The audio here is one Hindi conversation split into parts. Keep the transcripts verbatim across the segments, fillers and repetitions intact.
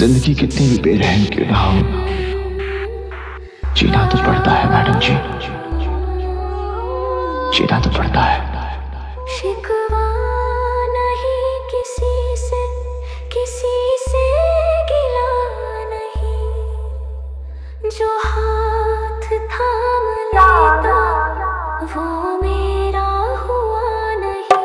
जिंदगी कितनी भी बेरहम क्यों ना हो, जीना तो पड़ता है मैडम जी, जीना तो पड़ता है। शिकवा नहीं किसी से, किसी से गिला नहीं, जो हाथ थाम लेता वो मेरा हुआ नहीं।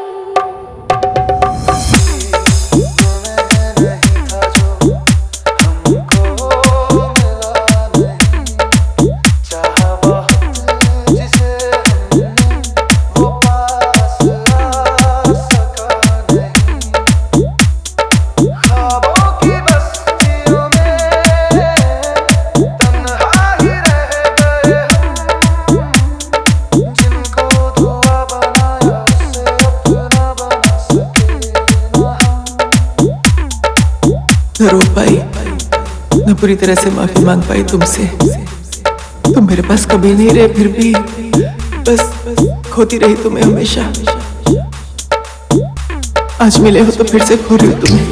न रो पाई, न पूरी तरह से माफी मांग पाई तुमसे। तुम मेरे पास कभी नहीं रहे, फिर भी बस खोती रही तुम्हें हमेशा। आज मिले हो तो फिर से खो रही हो तुम्हें।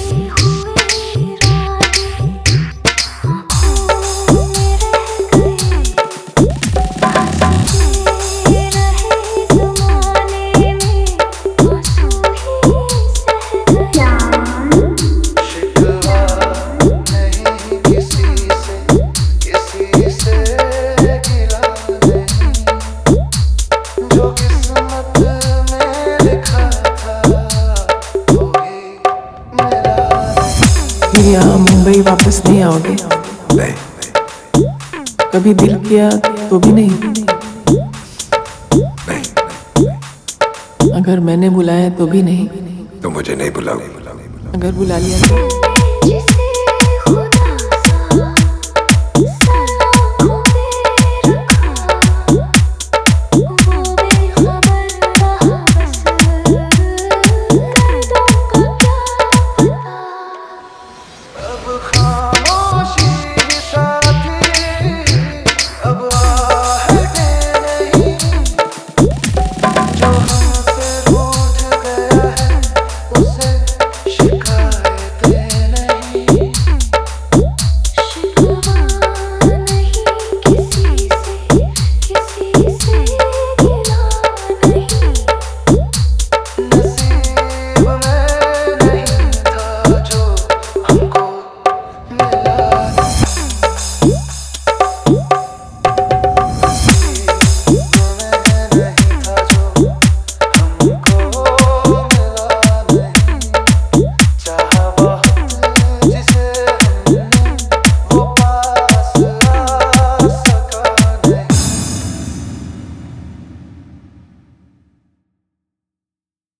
फिर यहाँ मुंबई वापस नहीं आओगे? नहीं। कभी दिल किया तो भी नहीं? नहीं। अगर मैंने बुलाया तो भी नहीं? तो मुझे नहीं बुलाओगे? अगर बुला लिया तो?